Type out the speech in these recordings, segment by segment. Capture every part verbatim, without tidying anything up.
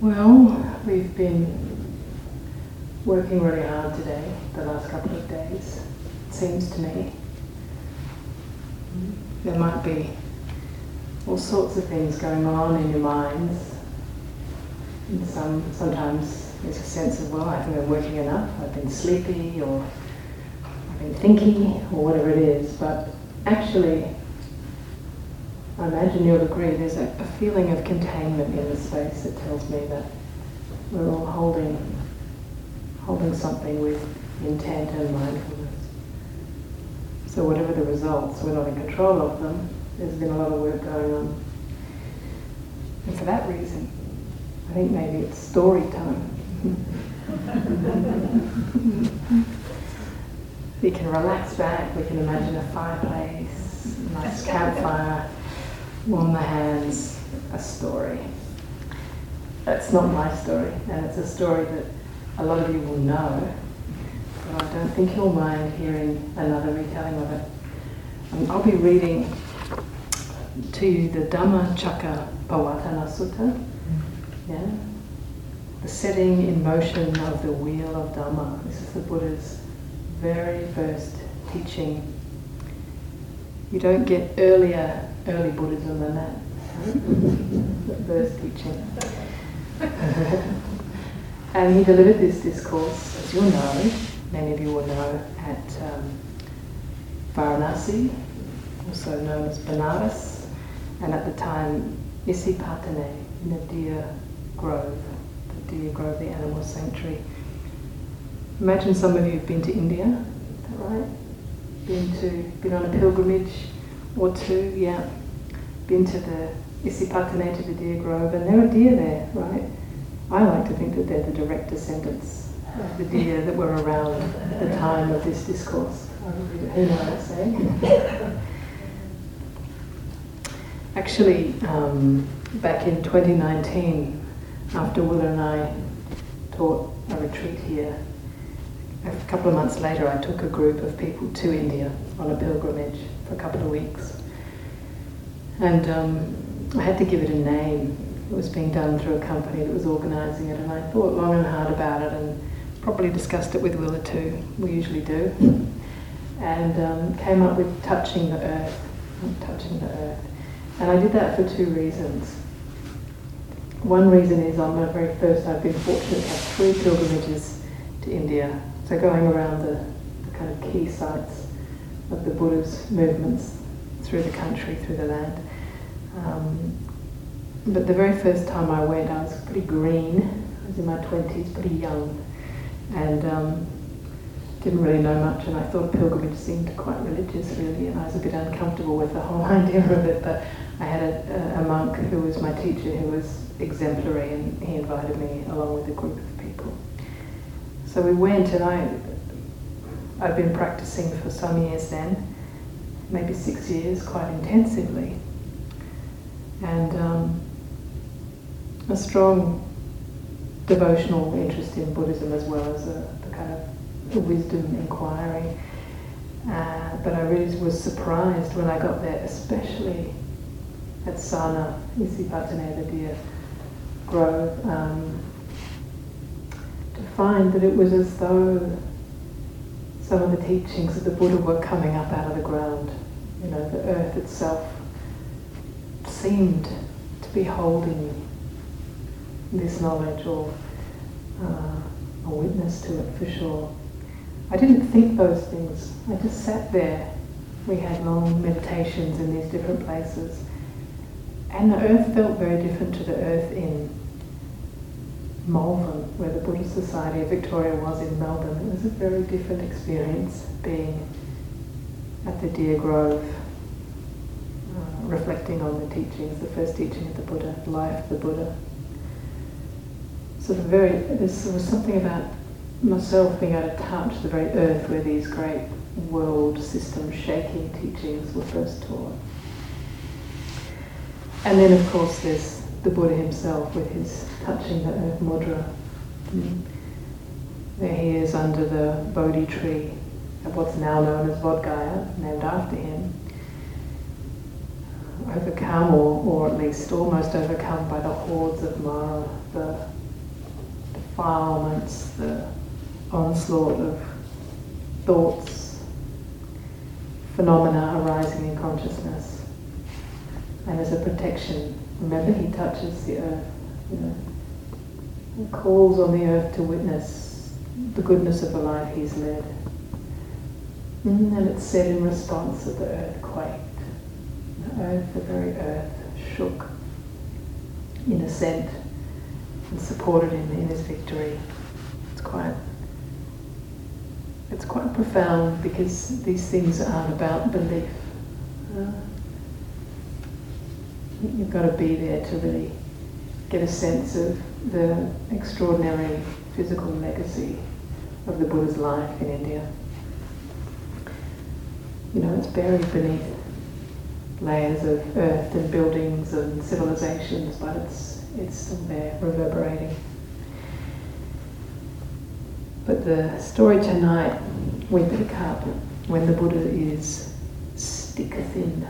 Well, we've been working really hard today, the last couple of days, it seems to me. There might be all sorts of things going on in your minds. And some, sometimes there's a sense of, well, I haven't been working enough, I've been sleepy, or I've been thinking, or whatever it is. But actually, I imagine you'll agree, there's a, a feeling of containment in the space that tells me that we're all holding, holding something with intent and mindfulness. So whatever the results, we're not in control of them. There's been a lot of work going on. And for that reason, I think maybe it's story time. We can relax back, we can imagine a fireplace, a nice campfire, warm the hands, a story. That's not my story, and it's a story that a lot of you will know, but I don't think you'll mind hearing another retelling of it. Um, I'll be reading to you the Dhammacakkappavattana Sutta, yeah? The setting in motion of the wheel of Dhamma. This is the Buddha's very first teaching. You don't get earlier, early Buddhism than that. The first teaching. And he delivered this discourse, as you'll know, many of you will know, at um, Varanasi, also known as Benares, and at the time Isipatane, in the deer grove, the deer grove, the animal sanctuary. Imagine some of you have been to India, is that right? Been to, been on a pilgrimage or two, yeah. Been to the Isipatane, to the deer grove, and there are deer there, right? I like to think that they're the direct descendants of the deer that were around at the time of this discourse. Who knows, eh? Actually, um, back in twenty nineteen, after Willa and I taught a retreat here, a couple of months later I took a group of people to India on a pilgrimage for a couple of weeks. And um, I had to give it a name. It was being done through a company that was organising it, and I thought long and hard about it and probably discussed it with Willa too, we usually do, and um, came up with Touching the Earth, Touching the Earth. And I did that for two reasons. One reason is on my very first, I've been fortunate to have three pilgrimages to India, so going around the, the kind of key sites of the Buddha's movements through the country, through the land. Um, but the very first time I went, I was pretty green. I was in my twenties, pretty young, and um, didn't really know much, and I thought pilgrimage seemed quite religious, really, and I was a bit uncomfortable with the whole idea of it, but I had a, a monk who was my teacher who was exemplary, and he invited me along with a group of people. So we went, and I, I'd been practicing for some years then, maybe six years, quite intensively. And um, a strong devotional interest in Buddhism, as well as a, a kind of a wisdom inquiry. Uh, but I really was surprised when I got there, especially at Sana, Isipatane, the deer grove, um, to find that it was as though some of the teachings of the Buddha were coming up out of the ground. You know, the earth itself seemed to be holding this knowledge, or uh, a witness to it for sure. I didn't think those things. I just sat there. We had long meditations in these different places, and the earth felt very different to the earth in Malvern, where the Buddhist Society of Victoria was in Melbourne. It was a very different experience being at the Deer Grove, uh, reflecting on the teachings, the first teaching of the Buddha, life of the Buddha. Sort of very, there was something about myself being able to touch the very earth where these great world system shaking teachings were first taught. And then of course there's the Buddha himself with his touching the earth mudra. Mm. There he is under the Bodhi tree at what's now known as Bodh Gaya, named after him. Overcome, or, or at least almost overcome by the hordes of Mara, the defilements, the onslaught of thoughts, phenomena arising in consciousness. And as a protection, remember, he touches the earth, you know, and calls on the earth to witness the goodness of the life he's led. And it's said in response that the earth quaked. The earth, the very earth, shook in assent and supported him in his victory. It's quite, it's quite profound, because these things aren't about belief. Uh, you've got to be there to really get a sense of the extraordinary physical legacy of the Buddha's life in India. You know, it's buried beneath layers of earth and buildings and civilizations, but it's it's still there, reverberating. But the story tonight we pick up when the Buddha is stick thin,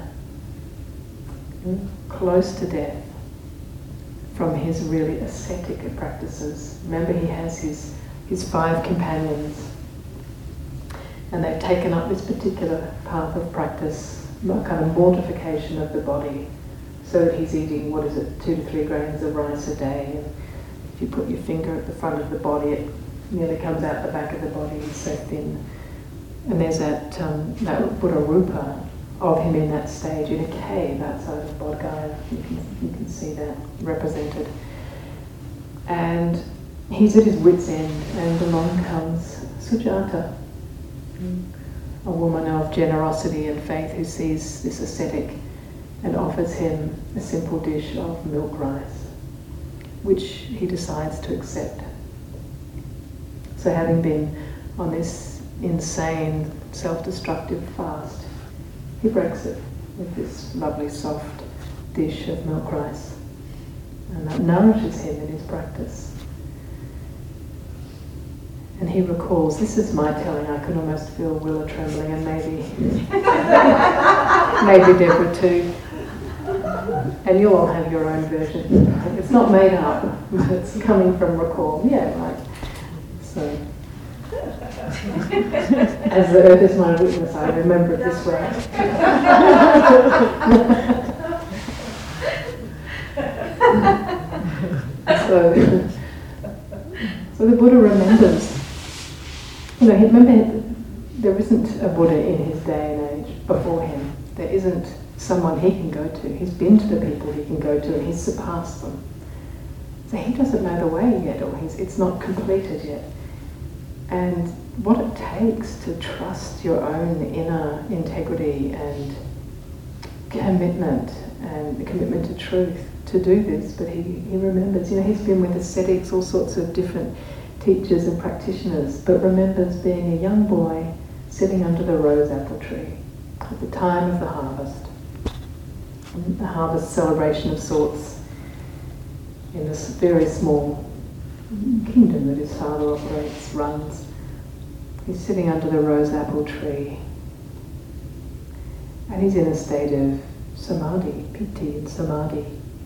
close to death, from his really ascetic practices. Remember, he has his his five companions, and they've taken up this particular path of practice, kind of mortification of the body, so that he's eating, what is it, two to three grains of rice a day. And if you put your finger at the front of the body, it nearly comes out the back of the body. He's so thin. And there's that um, that Buddha Rupa of him in that stage in a cave outside of Bodh Gaya. You can, you can see that represented. And he's at his wit's end, and along comes Sujata, a woman of generosity and faith who sees this ascetic and offers him a simple dish of milk rice, which he decides to accept. So having been on this insane, self-destructive fast, he breaks it with this lovely soft dish of milk rice, and that nourishes him in his practice. And he recalls, this is my telling, I can almost feel Willa trembling, and maybe maybe Deborah too. And you'll all have your own version. It's not made up, it's coming from recall. Yeah, right. So, as the earth is my witness, I remember it this way. so, so the Buddha remembers. You know, remember, there isn't a Buddha in his day and age before him. There isn't someone he can go to. He's been to the people he can go to, and he's surpassed them. So he doesn't know the way yet, or he's, it's not completed yet. And what it takes to trust your own inner integrity and commitment, and the commitment to truth, to do this. But he, he remembers, you know, he's been with ascetics, all sorts of different teachers and practitioners, but remembers being a young boy sitting under the rose apple tree at the time of the harvest, the harvest celebration of sorts, in this very small kingdom that his father operates, runs. He's sitting under the rose apple tree, and he's in a state of samadhi, piti and samadhi,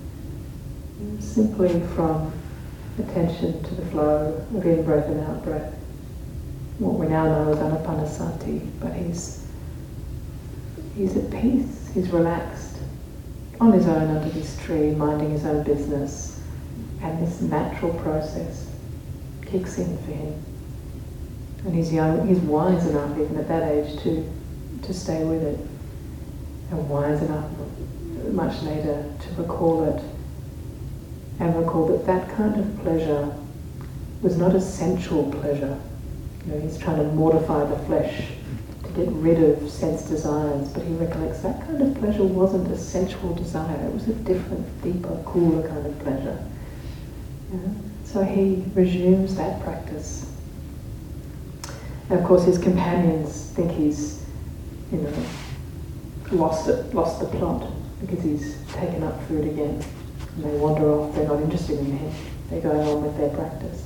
simply from attention to the flow of in-breath and out-breath. What we now know as anapanasati, but he's he's at peace, he's relaxed, on his own under this tree, minding his own business, and this natural process kicks in for him. And he's young, he's wise enough even at that age to to stay with it, and wise enough much later to recall it, and recall that that kind of pleasure was not a sensual pleasure. You know, he's trying to mortify the flesh to get rid of sense desires, but he recollects that kind of pleasure wasn't a sensual desire, it was a different, deeper, cooler kind of pleasure. You know? So he resumes that practice. And of course his companions think he's, you know, lost it, lost the plot, because he's taken up food again. And they wander off, they're not interested in him, they're going on with their practice.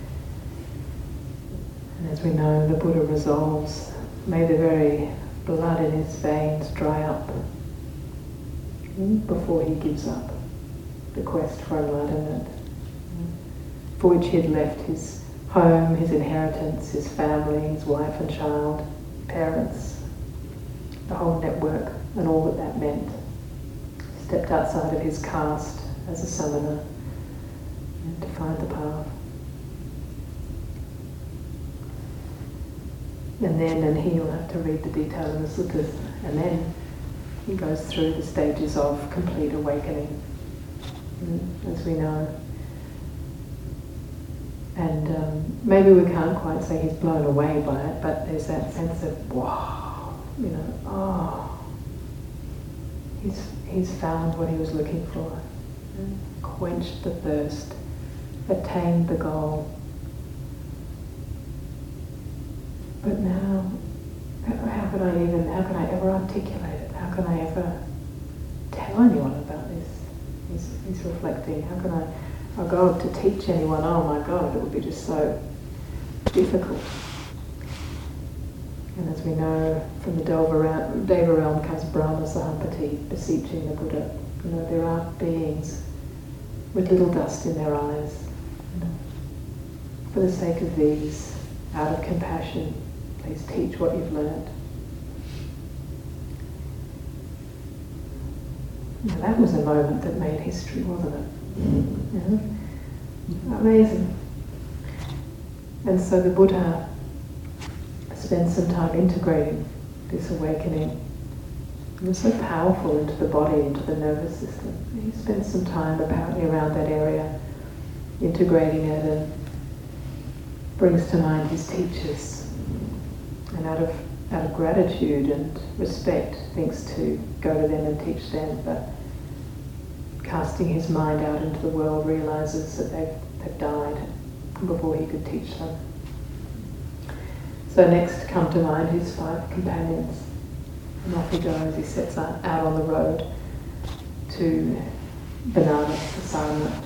And as we know, the Buddha resolves, may the very blood in his veins dry up before he gives up the quest for enlightenment. for which he had left his home, his inheritance, his family, his wife and child, parents, the whole network and all that that meant. Stepped outside of his caste as a samana to find the path. And then, and here you'll have to read the detail in the suttas, and then he goes through the stages of complete awakening, as we know. And um, maybe we can't quite say he's blown away by it, but there's that sense of, wow, you know, oh, he's, he's found what he was looking for, quenched the thirst, attained the goal. But now, how can I even, how can I ever articulate it? How can I ever tell anyone about this? He's, he's reflecting, how can I, oh God, to teach anyone, oh my God, it would be just so difficult. And as we know from the Deva realm, Deva realm comes Brahma Sahampati, beseeching the Buddha. You know, there are beings with little dust in their eyes. You know, for the sake of these, out of compassion, please teach what you've learned. Now that was a moment that made history, wasn't it? Yeah. Amazing. And so the Buddha spends some time integrating this awakening. It was so powerful into the body, into the nervous system. He spends some time apparently around that area, integrating it, and brings to mind his teachers. And out of out of gratitude and respect, thinks to go to them and teach them. But casting his mind out into the world, realizes that they've, they've died before he could teach them. So next come to mind his five companions. And off he goes, he sets out on the road to Benares, to Sarnath.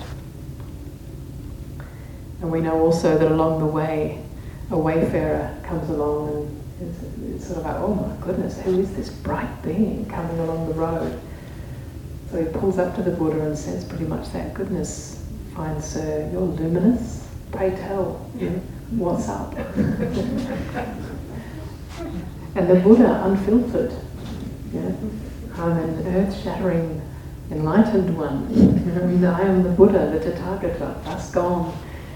And we know also that along the way, a wayfarer comes along and it's, it's sort of like, oh my goodness, who is this bright being coming along the road? So he pulls up to the Buddha and says pretty much that, goodness, fine sir, you're luminous, pray tell, you know, what's up? And the Buddha, unfiltered, you know, I'm an earth-shattering, enlightened one. You know, I am the Buddha, the Tathagata, thus gone.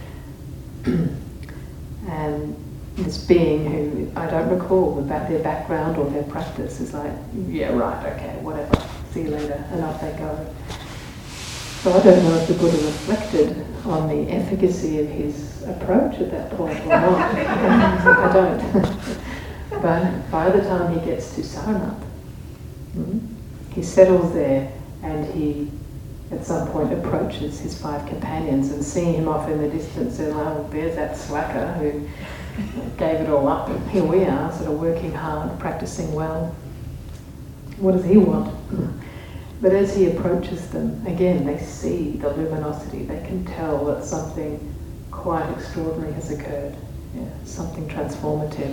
And this being who I don't recall about their background or their practice is like, yeah, right, okay, whatever, see you later, and off they go. So I don't know if the Buddha reflected on the efficacy of his approach at that point or not. I don't. But by the time he gets to Sarnath, he settles there and he at some point approaches his five companions, and seeing him off in the distance, they're like, oh, there's that slacker who gave it all up. Here we are, sort of working hard, practicing well. What does he want? But as he approaches them, again, they see the luminosity. They can tell that something quite extraordinary has occurred. Yeah, something transformative.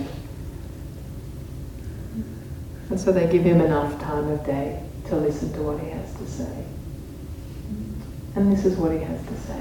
And so they give him enough time of day to listen to what he has to say. And this is what he has to say.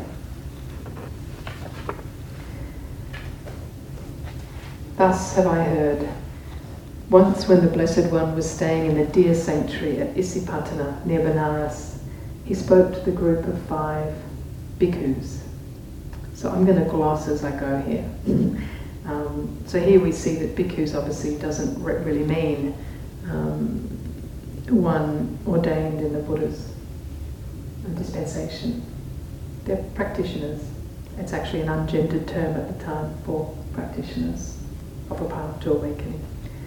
Thus have I heard. Once when the Blessed One was staying in the deer sanctuary at Isipatana near Benares, he spoke to the group of five bhikkhus. So I'm going to gloss as I go here. Um, so here we see that bhikkhus obviously doesn't re- really mean um, one ordained in the Buddha's dispensation. They're practitioners. It's actually an ungendered term at the time for practitioners of a path to awakening.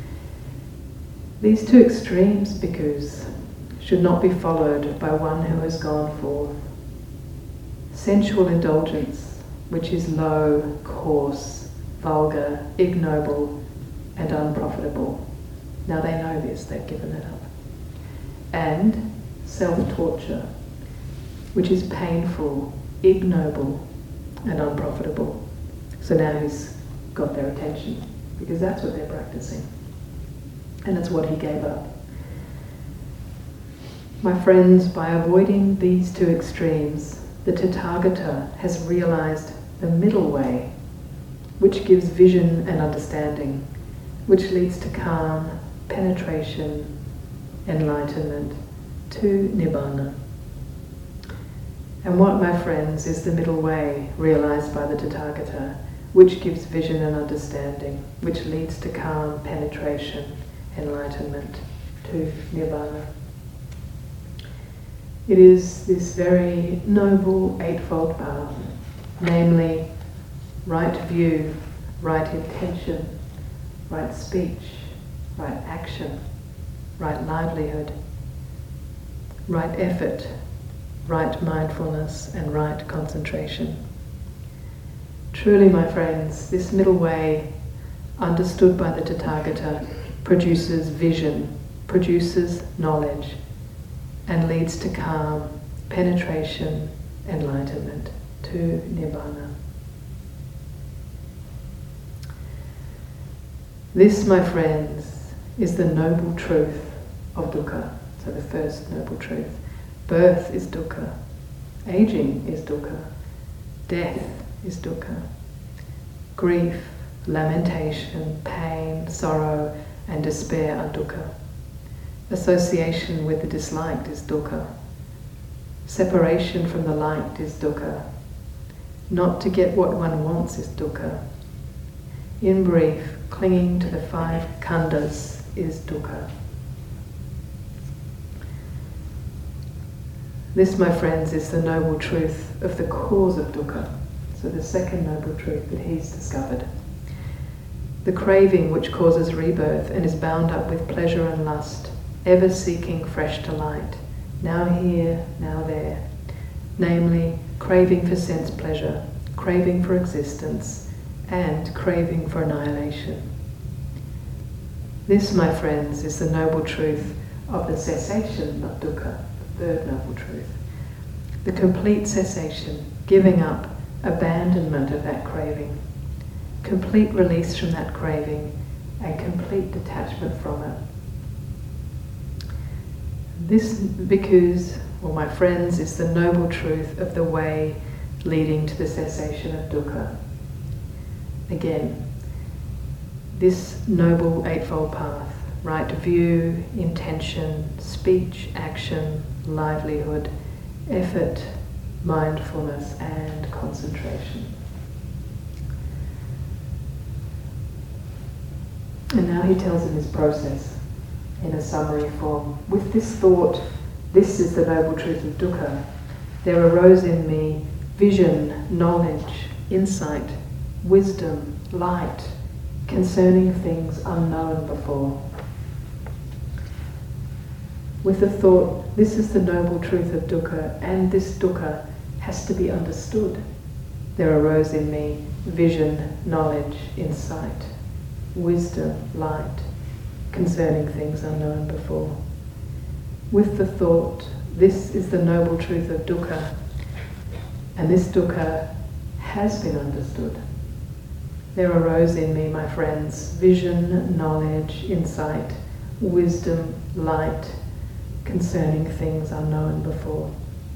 These two extremes, bhikkhus, should not be followed by one who has gone for sensual indulgence, which is low, coarse, vulgar, ignoble, and unprofitable. Now they know this, they've given it up. And self-torture, which is painful, ignoble, and unprofitable. So now he's got their attention, because that's what they're practicing. And it's what he gave up. My friends, by avoiding these two extremes, the Tathagata has realized the middle way, which gives vision and understanding, which leads to calm, penetration, enlightenment, to Nibbana. And what, my friends, is the middle way realized by the Tathagata, which gives vision and understanding, which leads to calm, penetration, enlightenment, to Nibbana? It is this very noble Eightfold Path, namely right view, right intention, right speech, right action, right livelihood, right effort, right mindfulness, and right concentration. Truly, my friends, this middle way, understood by the Tathagata, produces vision, produces knowledge, and leads to calm, penetration, enlightenment, to Nibbana. This, my friends, is the noble truth of dukkha. So the first noble truth. Birth is dukkha. Aging is dukkha. Death is dukkha. Grief, lamentation, pain, sorrow, and despair are dukkha. Association with the disliked is dukkha. Separation from the liked is dukkha. Not to get what one wants is dukkha. In brief, clinging to the five khandhas is dukkha. This, my friends, is the noble truth of the cause of dukkha. So the second noble truth that he's discovered. The craving which causes rebirth and is bound up with pleasure and lust, ever seeking fresh delight, now here, now there. Namely, craving for sense pleasure, craving for existence, and craving for annihilation. This, my friends, is the noble truth of the cessation of dukkha, the third noble truth. The complete cessation, giving up, abandonment of that craving, complete release from that craving, and complete detachment from it. This, because, well, my friends, is the noble truth of the way leading to the cessation of dukkha. Again, this noble Eightfold Path, right view, intention, speech, action, livelihood, effort, mindfulness, and concentration. And now he tells him his process in a summary form. With this thought, this is the noble truth of dukkha, there arose in me vision, knowledge, insight, wisdom, light, concerning things unknown before. With the thought, this is the noble truth of dukkha, and this dukkha has to be understood, there arose in me vision, knowledge, insight, wisdom, light, concerning things unknown before. With the thought, this is the noble truth of dukkha, and this dukkha has been understood, there arose in me, my friends, vision, knowledge, insight, wisdom, light, concerning things unknown before.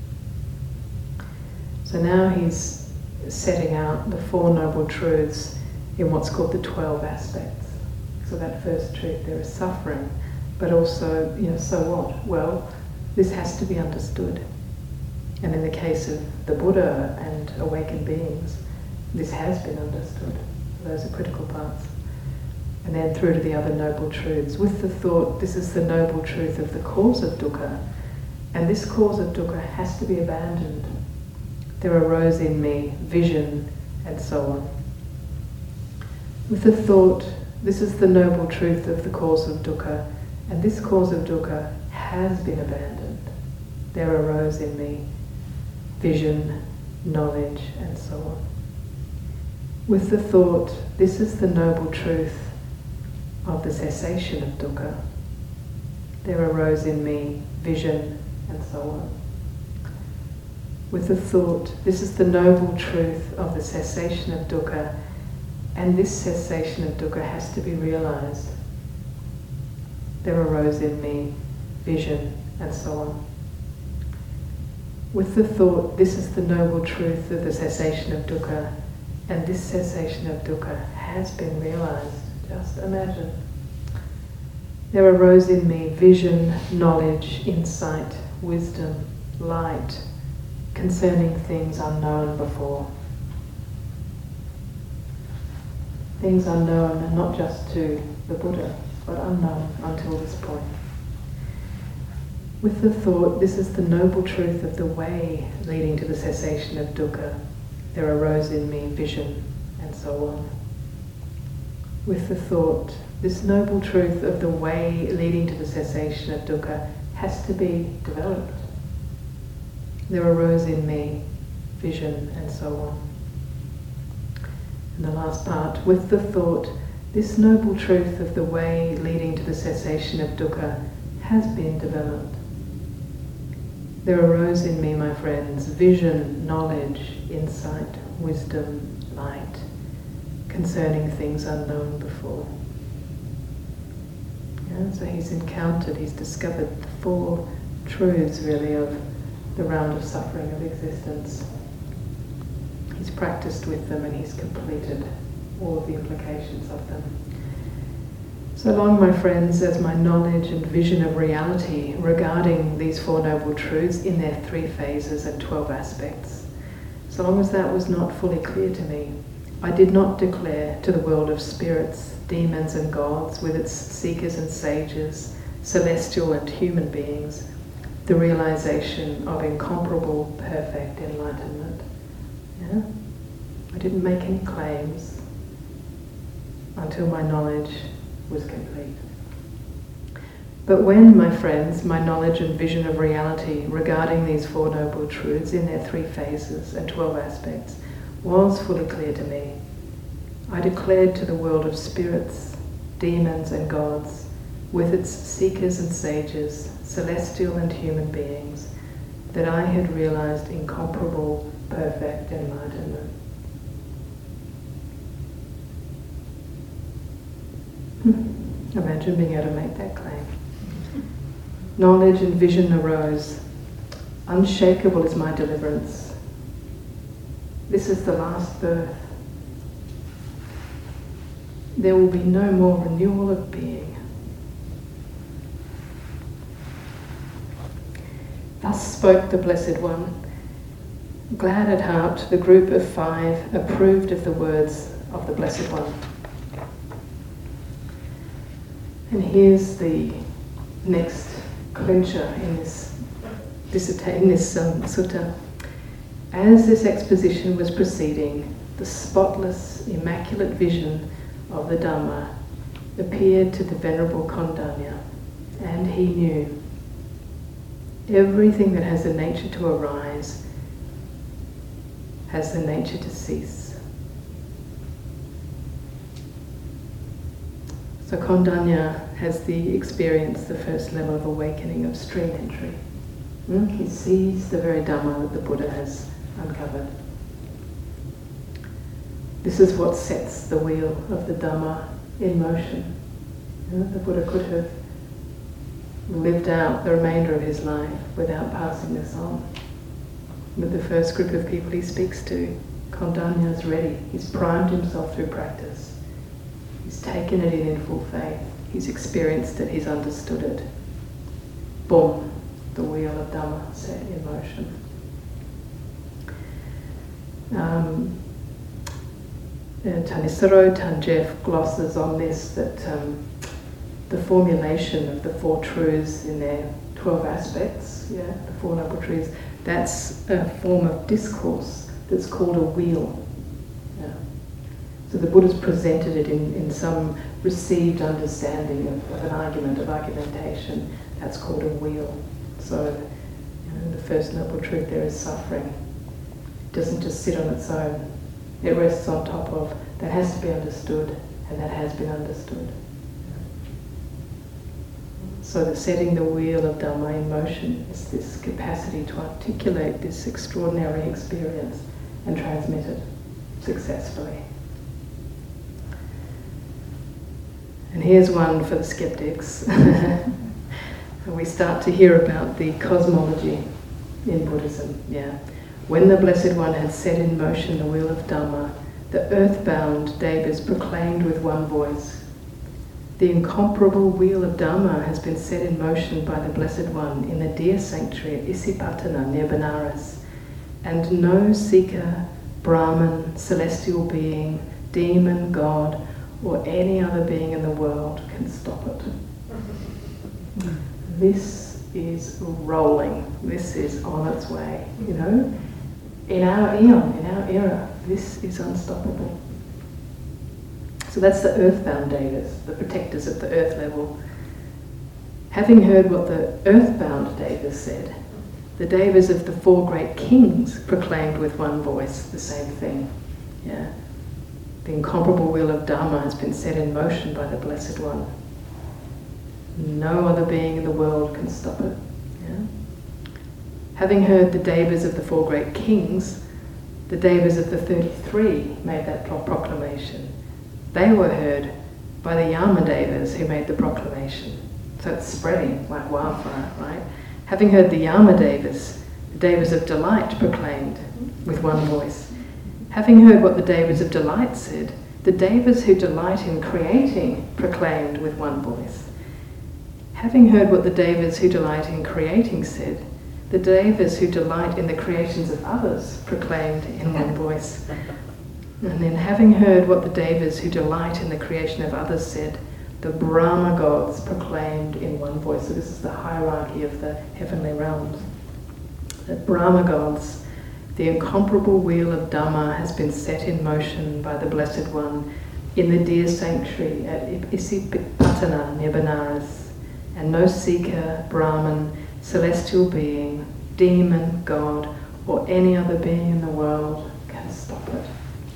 So now he's setting out the Four Noble Truths in what's called the twelve aspects. So that first truth, there is suffering, but also, you know, so what? Well, this has to be understood. And in the case of the Buddha and awakened beings, this has been understood. Those are critical parts. And then through to the other noble truths, with the thought, this is the noble truth of the cause of dukkha, and this cause of dukkha has to be abandoned. There arose in me vision, and so on. With the thought, this is the noble truth of the cause of dukkha, and this cause of dukkha has been abandoned. There arose in me vision, knowledge, and so on. With the thought, this is the noble truth of the cessation of dukkha, there arose in me vision, and so on. With the thought, this is the noble truth of the cessation of dukkha, and this cessation of dukkha has to be realized, there arose in me vision, and so on. With the thought, this is the noble truth of the cessation of dukkha, and this cessation of dukkha has been realized. Just imagine. There arose in me vision, knowledge, insight, wisdom, light, concerning things unknown before. Things unknown, and not just to the Buddha, but unknown until this point. With the thought, this is the noble truth of the way leading to the cessation of dukkha, there arose in me vision, and so on. With the thought, this noble truth of the way leading to the cessation of dukkha has to be developed. There arose in me vision, and so on. And the last part, with the thought, this noble truth of the way leading to the cessation of dukkha has been developed. There arose in me, my friends, vision, knowledge, insight, wisdom, light, concerning things unknown before. Yeah, so he's encountered, he's discovered the four truths really of the round of suffering of existence. He's practiced with them and he's completed all of the implications of them. So long, my friends, as my knowledge and vision of reality regarding these Four Noble Truths in their three phases and twelve aspects, so long as that was not fully clear to me, I did not declare to the world of spirits, demons and gods, with its seekers and sages, celestial and human beings, the realization of incomparable, perfect enlightenment. Yeah? I didn't make any claims until my knowledge was complete. But when, my friends, my knowledge and vision of reality regarding these Four Noble Truths in their three phases and twelve aspects was fully clear to me, I declared to the world of spirits, demons and gods, with its seekers and sages, celestial and human beings, that I had realized incomparable, perfect enlightenment. Imagine being able to make that claim. Knowledge and vision arose. Unshakable is my deliverance. This is the last birth. There will be no more renewal of being. Thus spoke the Blessed One. Glad at heart, the group of five approved of the words of the Blessed One. And here's the next clincher in this, in this um, sutta. As this exposition was proceeding, the spotless, immaculate vision of the Dhamma appeared to the Venerable Kondanya, and he knew everything that has the nature to arise has the nature to cease. So Kondanya has the experience, the first level of awakening of stream entry. Mm? He sees the very Dhamma that the Buddha has uncovered. This is what sets the wheel of the Dhamma in motion. You know, the Buddha could have lived out the remainder of his life without passing this on. With the first group of people he speaks to, Kondanya is ready. He's primed himself through practice. He's taken it in in full faith. He's experienced it. He's understood it. Boom, the wheel of Dhamma set in motion. Um, Thanissaro Tangjeff glosses on this that um, the formulation of the Four Truths in their twelve aspects, yeah, the Four Noble Truths, that's a form of discourse that's called a wheel. Yeah. So the Buddha's presented it in, in some received understanding of, of an argument, of argumentation. That's called a wheel. So you know, the first noble truth there is suffering. It doesn't just sit on its own. It rests on top of, that has to be understood, and that has been understood. So the setting the wheel of Dhamma in motion is this capacity to articulate this extraordinary experience and transmit it successfully. And here's one for the skeptics. We start to hear about the cosmology in Buddhism. Yeah, when the Blessed One had set in motion the wheel of Dhamma, the earthbound devas proclaimed with one voice, "The incomparable wheel of Dharma has been set in motion by the Blessed One in the dear sanctuary at Isipatana near Benares, and no seeker, Brahman, celestial being, demon, god, or any other being in the world can stop it." This is rolling. This is on its way, you know. In our eon, in our era, this is unstoppable. So that's the earthbound devas, the protectors of the earth level. Having heard what the earthbound devas said, the devas of the four great kings proclaimed with one voice the same thing. Yeah. The incomparable wheel of Dharma has been set in motion by the Blessed One. No other being in the world can stop it. Yeah? Having heard the devas of the four great kings, the devas of the thirty-three made that pro- proclamation. They were heard by the Yama devas who made the proclamation. So it's spreading like wildfire, right? Having heard the Yama devas, the devas of delight proclaimed with one voice. Having heard what the devas of delight said, the devas who delight in creating proclaimed with one voice. Having heard what the devas who delight in creating said, the devas who delight in the creations of others proclaimed in one voice. And then having heard what the devas who delight in the creation of others said, the Brahma gods proclaimed in one voice. So this is the hierarchy of the heavenly realms. The Brahma gods, the incomparable wheel of Dhamma has been set in motion by the Blessed One in the dear sanctuary at Isipatana near Benares. And no seeker, Brahman, celestial being, demon, god, or any other being in the world can stop it.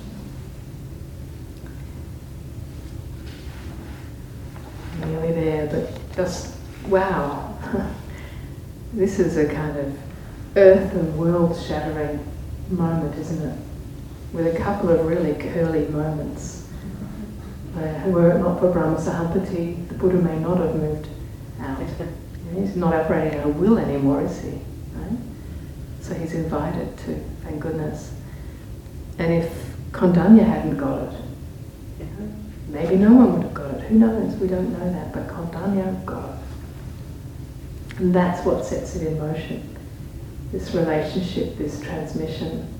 Nearly there, but just, wow. This is a kind of earth and world shattering moment, isn't it? With a couple of really curly moments. Uh, were it not for Brahma Sahampati, the Buddha may not have moved out. He's not operating on a will anymore, is he? Right? So he's invited to, thank goodness. And if Kondanya hadn't got it, you know, maybe no one would have got it. Who knows? We don't know that. But Kondanya got it. And that's what sets it in motion. This relationship, this transmission.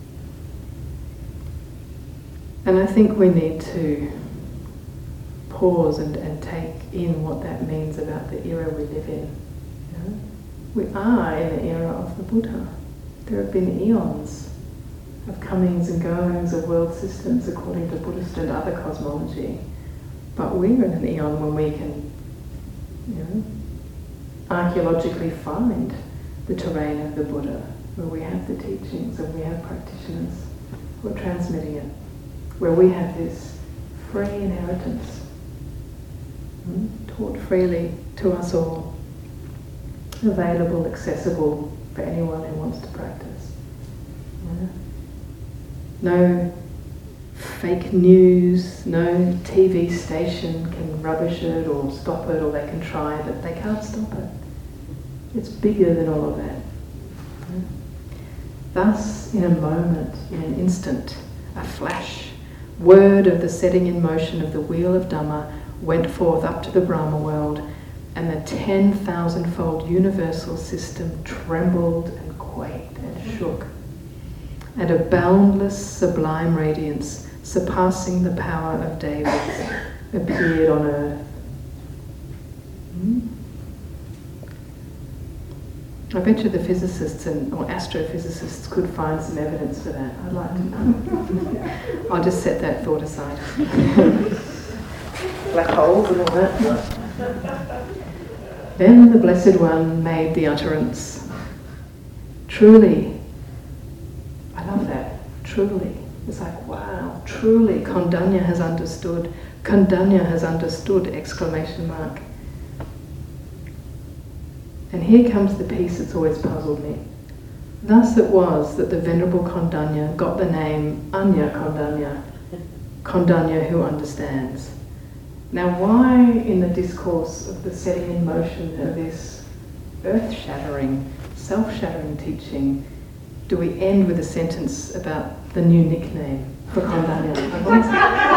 And I think we need to pause and, and take in what that means about the era we live in. You know? We are in the era of the Buddha. There have been eons of comings and goings of world systems according to Buddhist and other cosmology. But we're in an eon when we can, you know, archaeologically find the terrain of the Buddha, where we have the teachings and we have practitioners who are transmitting it, where we have this free inheritance, mm, taught freely to us all, available, accessible for anyone who wants to practice. Yeah. No fake news, no T V station can rubbish it or stop it, or they can try, but they can't stop it. It's bigger than all of that. Yeah. Thus, in a moment, in an instant, a flash, word of the setting in motion of the wheel of Dhamma went forth up to the Brahma world, and the ten thousand-fold universal system trembled and quaked and shook, and a boundless sublime radiance surpassing the power of devas appeared on earth. Hmm? I bet you the physicists and or astrophysicists could find some evidence for that. I'd like to know. I'll just set that thought aside. Black holes and all that. Then the Blessed One made the utterance. Truly, I love that, truly. It's like, wow, truly, Kondanya has understood. Kondanya has understood, exclamation mark. And here comes the piece that's always puzzled me. Thus it was that the Venerable Kondanya got the name Anya Kondanya, Kondanya who understands. Now why in the discourse of the setting in motion of this earth-shattering, self-shattering teaching do we end with a sentence about the new nickname, for Kondanya. I've always,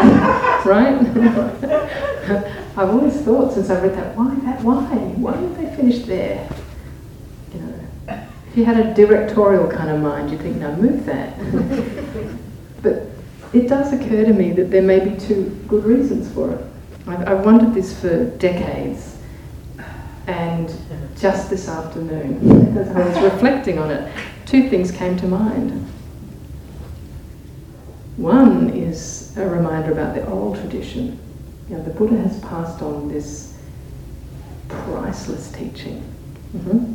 right? I've always thought since I read that, why that? Why? Why did they finish there? You know, if you had a directorial kind of mind, you'd think, no, move that. But it does occur to me that there may be two good reasons for it. I've, I've wondered this for decades, and just this afternoon, as I was reflecting on it, two things came to mind. One is a reminder about the oral tradition. You know, the Buddha has passed on this priceless teaching. Mm-hmm.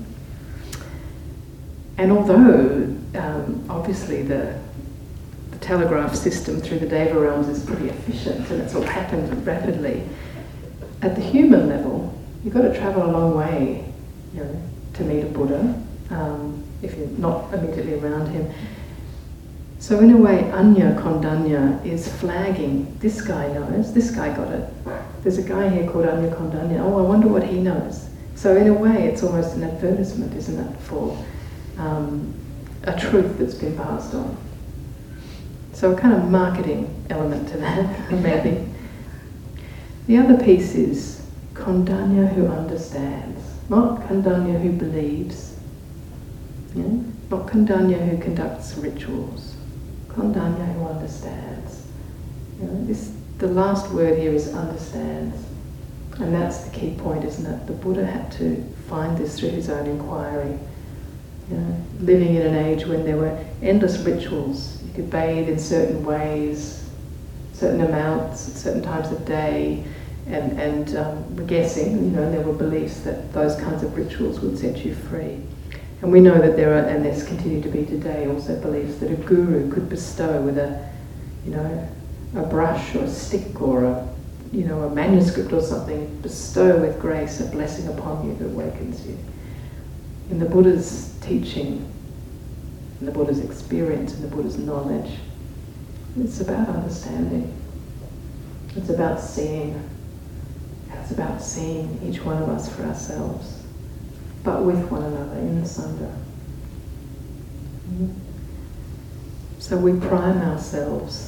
And although, um, obviously, the, the telegraph system through the Deva realms is pretty efficient and it's all happened rapidly, at the human level, you've got to travel a long way, you know, to meet a Buddha, um, if you're not immediately around him. So in a way, Anya Kondanya is flagging, this guy knows, this guy got it. There's a guy here called Anya Kondanya, oh, I wonder what he knows. So in a way, it's almost an advertisement, isn't it, for um, a truth that's been passed on. So a kind of marketing element to that, maybe. The other piece is Kondanya who understands, not Kondanya who believes, you know? Not Kondanya who conducts rituals. Kondanya who understands. You know, this, the last word here is understands. And that's the key point, isn't it? The Buddha had to find this through his own inquiry. You know, living in an age when there were endless rituals. You could bathe in certain ways, certain amounts, at certain times of day, and, and um, we're guessing, you know, there were beliefs that those kinds of rituals would set you free. And we know that there are, and there's continued to be today, also beliefs that a guru could bestow with a, you know, a brush or a stick or a, you know, a manuscript or something, bestow with grace a blessing upon you that awakens you. In the Buddha's teaching, in the Buddha's experience, in the Buddha's knowledge, it's about understanding. It's about seeing. It's about seeing each one of us for ourselves, but with one another in the Sangha. Mm-hmm. So we prime ourselves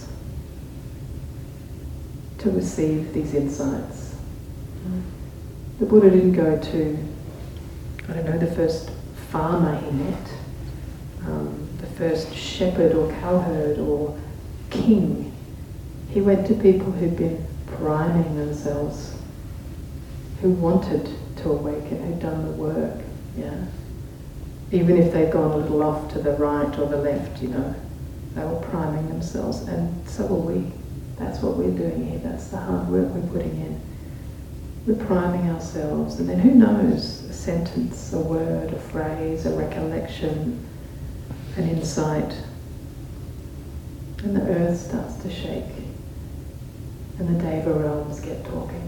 to receive these insights. Mm-hmm. The Buddha didn't go to, I don't know, the first farmer he met, um, the first shepherd or cowherd or king. He went to people who'd been priming themselves, who wanted to awaken, who'd done the work, yeah. Even if they'd gone a little off to the right or the left, you know, they were priming themselves, and so were we. That's what we're doing here, that's the hard work we're putting in. We're priming ourselves, and then who knows, a sentence, a word, a phrase, a recollection, an insight, and the earth starts to shake, and the Deva realms get talking.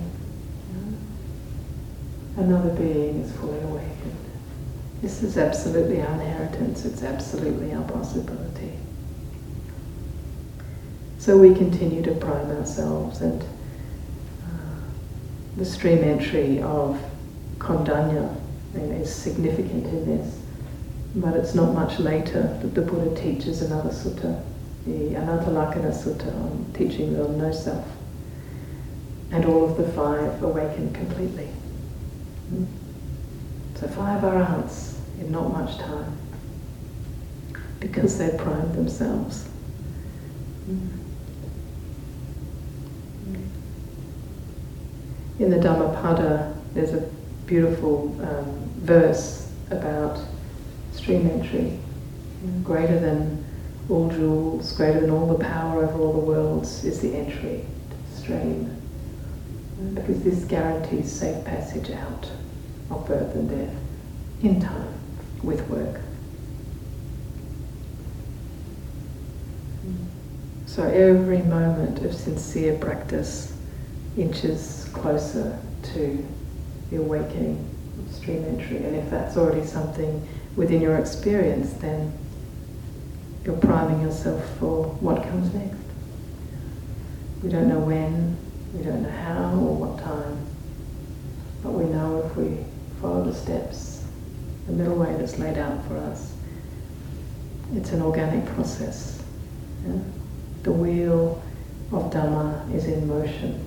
Another being is fully awakened. This is absolutely our inheritance, it's absolutely our possibility. So we continue to prime ourselves, and uh, the stream entry of Kondanya is significant in this, but it's not much later that the Buddha teaches another sutta, the Anattalakkhana Sutta, on teaching on no self. And all of the five awaken completely. So five arahants in not much time, because they primed themselves. In the Dhammapada, there's a beautiful um, verse about stream entry. Greater than all jewels, greater than all the power over all the worlds is the entry to the stream. Because this guarantees safe passage out of birth and death in time, with work. So every moment of sincere practice inches closer to the awakening of stream entry. And if that's already something within your experience, then you're priming yourself for what comes next. We don't know when, we don't know how or what time, but we know if we follow the steps, the middle way that's laid out for us, it's an organic process. Yeah? The wheel of Dhamma is in motion.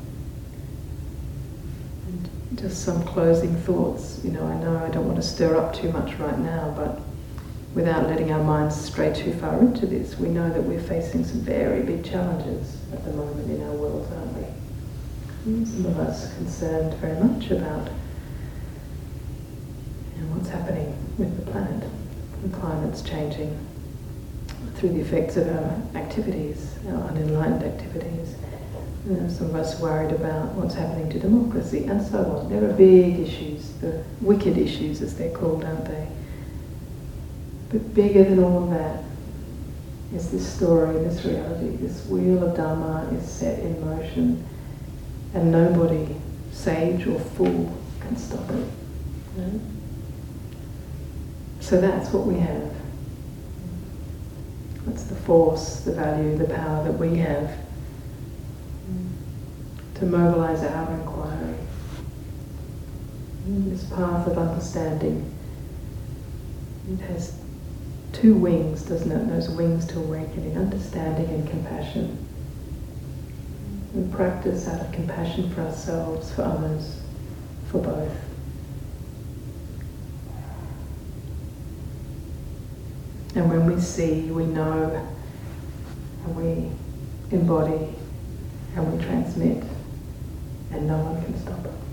And just some closing thoughts. You know, I know I don't want to stir up too much right now, but without letting our minds stray too far into this, we know that we're facing some very big challenges at the moment in our world, aren't we? Some of us concerned very much about you know, what's happening with the planet. The climate's changing through the effects of our activities, our unenlightened activities. You know, some of us worried about what's happening to democracy and so on. There are big issues, the wicked issues as they're called, aren't they? But bigger than all of that is this story, this reality. This wheel of Dhamma is set in motion, and nobody, sage or fool, can stop it. You know? So that's what we have. That's the force, the value, the power that we have to mobilize our inquiry. This path of understanding, it has two wings, doesn't it? Those wings to awakening, understanding and compassion. We practice out of compassion for ourselves, for others, for both. And when we see, we know, and we embody, and we transmit, and no one can stop it.